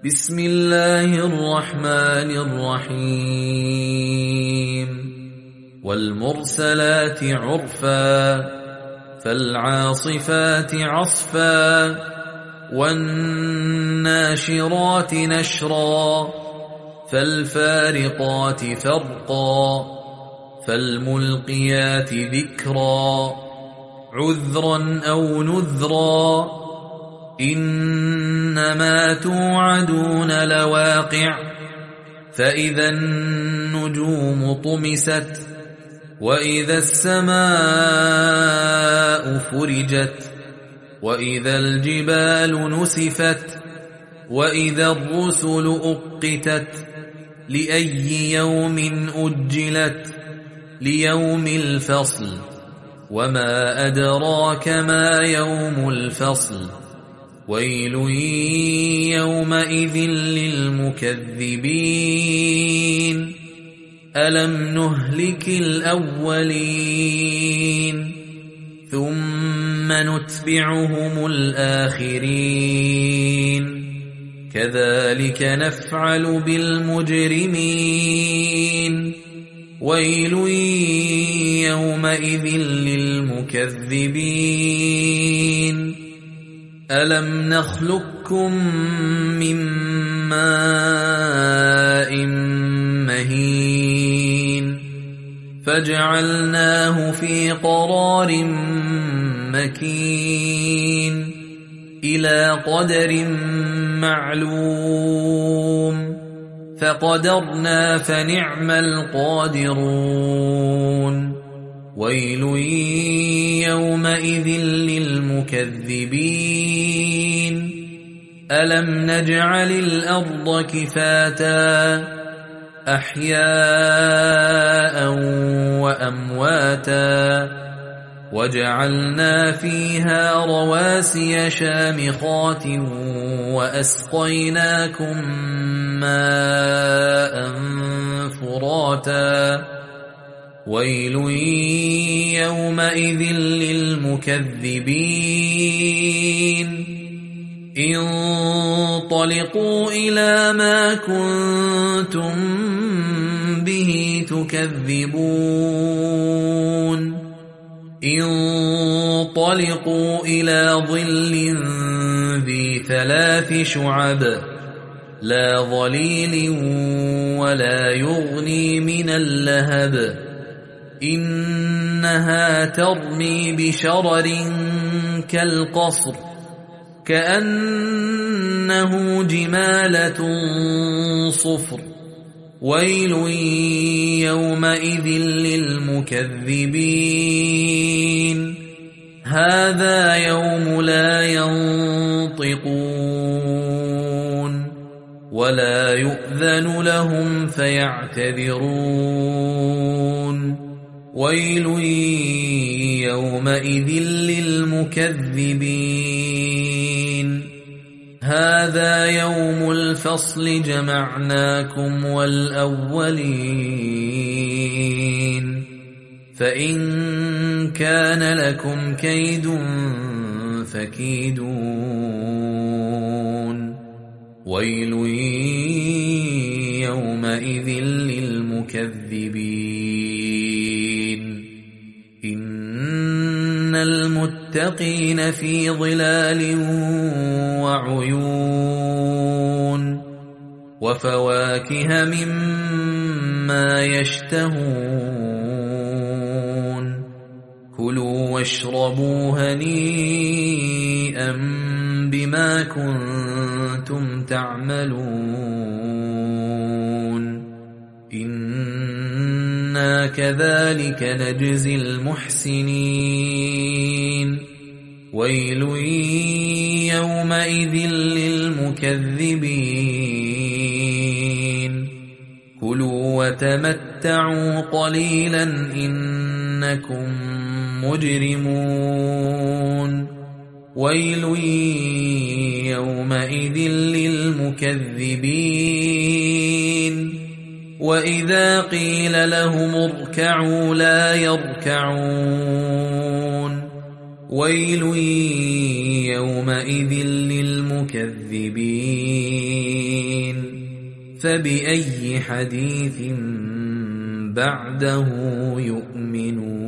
بسم الله الرحمن الرحيم والمرسلات عرفا فالعاصفات عصفا والناشرات نشرا فالفارقات فرقا فالملقيات ذكرا عذرا أو نذرا إنما توعدون لواقع فإذا النجوم طمست وإذا السماء فرجت وإذا الجبال نسفت وإذا الرسل أقتت لأي يوم أجلت ليوم الفصل وما أدراك ما يوم الفصل ويل يومئذ للمكذبين ألم نهلك الأولين ثم نتبعهم الآخرين كذلك نفعل بالمجرمين ويل يومئذ للمكذبين ألم نخلقكم من ماء مهين فجعلناه في قرار مكين إلى قدر معلوم فقدرنا فنعم القادرون ويل يومئذ للمكذبين ألم نجعل الأرض كفاتا أحياء وأمواتا وجعلنا فيها رواسي شامخات وأسقيناكم ماء فراتا ويل يومئذ للمكذبين انطلقوا إلى ما كنتم به تكذبون انطلقوا إلى ظل ذي 3 شعب لا ظليل ولا يغني من اللهب إنها ترمي بشرر كالقصر كأنه جمالة صفر ويل يومئذ للمكذبين هذا يوم لا ينطقون ولا يؤذن لهم فيعتذرون ويل يومئذ للمكذبين هذا يوم الفصل جمعناكم والأولين فإن كان لكم كيد فكيدون ويل يومئذ للمكذبين إن المتقين في ظلال وعيون وفواكه مما يشتهون كلوا واشربوا هنيئا بما كنتم تعملون إنا كذلك نجزي المحسنين ويل يومئذ للمكذبين كلوا وتمتعوا قليلا إنكم مجرمون ويل يومئذ للمكذبين وإذا قيل لهم اركعوا لا يركعون ويل يومئذ للمكذبين فبأي حديث بعده يؤمنون